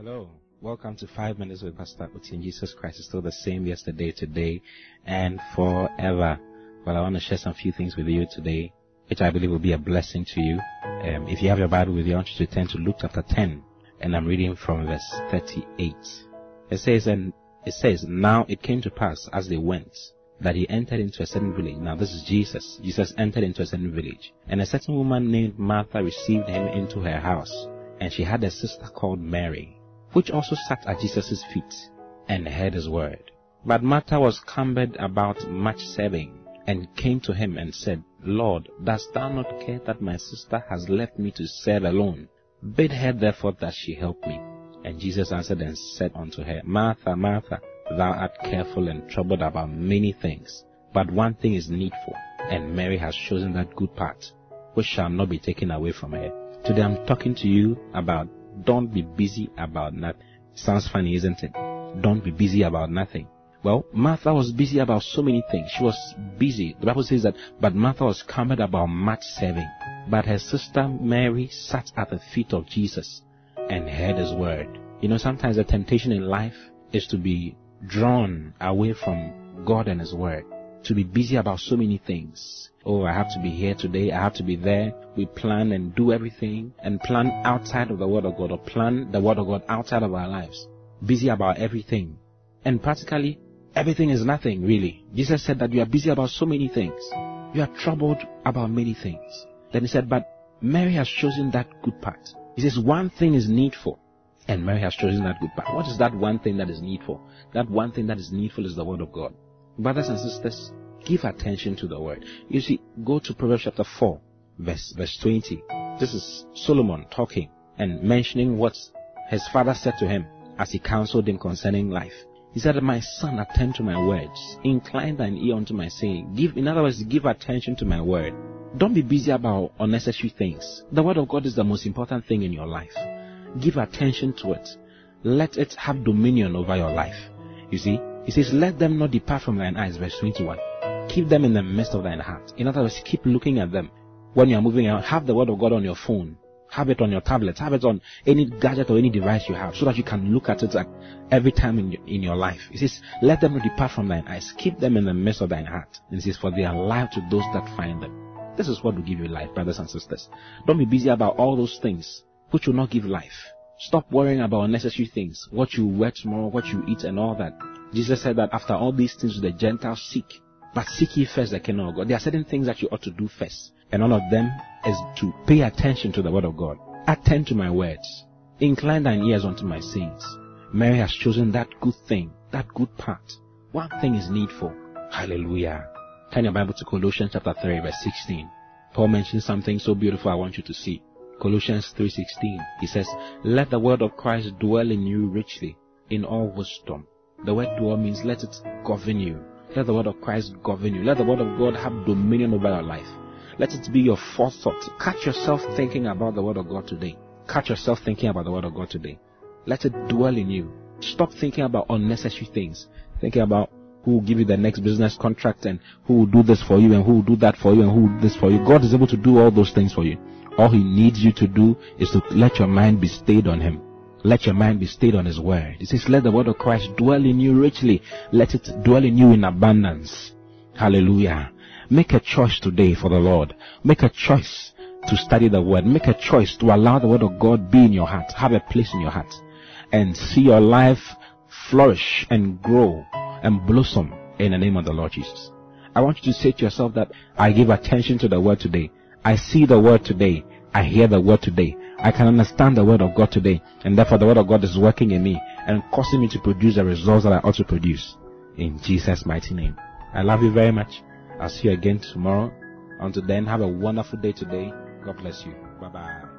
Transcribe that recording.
Hello, welcome to 5 Minutes with Pastor Uti. Jesus Christ is still the same yesterday, today, and forever. Well, I want to share some few things with you today, which I believe will be a blessing to you. If you have your Bible with you, I want you to turn to Luke chapter 10, and I'm reading from verse 38. It says, now it came to pass as they went, that he entered into a certain village. Now this is Jesus. Jesus entered into a certain village, and a certain woman named Martha received him into her house, and she had a sister called Mary, which also sat at Jesus' feet and heard his word. But Martha was cumbered about much serving, and came to him and said, Lord, dost thou not care that my sister has left me to serve alone? Bid her therefore that she help me. And Jesus answered and said unto her, Martha, Martha, thou art careful and troubled about many things, but one thing is needful, and Mary has chosen that good part, which shall not be taken away from her. Today I'm talking to you about don't be busy about nothing. Sounds funny, isn't it? Don't be busy about nothing. Well, Martha was busy about so many things. She was busy. The Bible says that, but Martha was cumbered about much serving. But her sister Mary sat at the feet of Jesus and heard his word. You know, sometimes the temptation in life is to be drawn away from God and his word, to be busy about so many things. Oh, I have to be here today, I have to be there. We plan and do everything and plan outside of the word of God, or plan the word of God outside of our lives. Busy about everything. And practically everything is nothing really. Jesus said that you are busy about so many things. You are troubled about many things. Then he said, but Mary has chosen that good part. He says one thing is needful, and Mary has chosen that good part. What is that one thing that is needful? That one thing that is needful is the word of God. Brothers and sisters, give attention to the word. You see, go to Proverbs chapter 4, verse 20. This is Solomon talking and mentioning what his father said to him as he counseled him concerning life. He said, my son, attend to my words. Incline thine ear unto my saying. In other words, give attention to my word. Don't be busy about unnecessary things. The word of God is the most important thing in your life. Give attention to it. Let it have dominion over your life. You see, he says, let them not depart from thine eyes, verse 21. Keep them in the midst of thine heart. In other words, keep looking at them. When you are moving around, have the word of God on your phone. Have it on your tablet. Have it on any gadget or any device you have, so that you can look at it every time in your life. It says, let them not depart from thine eyes. Keep them in the midst of thine heart. And it says, for they are life to those that find them. This is what will give you life, brothers and sisters. Don't be busy about all those things which will not give life. Stop worrying about unnecessary things. What you wear tomorrow, what you eat and all that. Jesus said that after all these things the Gentiles seek. But seek ye first the kingdom of God. There are certain things that you ought to do first. And one of them is to pay attention to the word of God. Attend to my words. Incline thine ears unto my sayings. Mary has chosen that good thing, that good part. One thing is needful. Hallelujah. Turn your Bible to Colossians chapter 3 verse 16. Paul mentions something so beautiful I want you to see. Colossians 3:16. He says, let the word of Christ dwell in you richly, in all wisdom. The word dwell means let it govern you. Let the word of Christ govern you. Let the word of God have dominion over your life. Let it be your forethought. Catch yourself thinking about the word of God today. Catch yourself thinking about the word of God today. Let it dwell in you. Stop thinking about unnecessary things. Thinking about who will give you the next business contract, and who will do this for you, and who will do that for you, and who will do this for you. God is able to do all those things for you. All he needs you to do is to let your mind be stayed on him. Let your mind be stayed on his word. He says, let the word of Christ dwell in you richly. Let it dwell in you in abundance. Hallelujah. Make a choice today for the Lord. Make a choice to study the word. Make a choice to allow the word of God be in your heart. Have a place in your heart. And see your life flourish and grow and blossom in the name of the Lord Jesus. I want you to say to yourself that I give attention to the word today. I see the word today. I hear the word today. I can understand the word of God today, and therefore the word of God is working in me and causing me to produce the results that I ought to produce. In Jesus' mighty name. I love you very much. I'll see you again tomorrow. Until then, have a wonderful day today. God bless you. Bye-bye.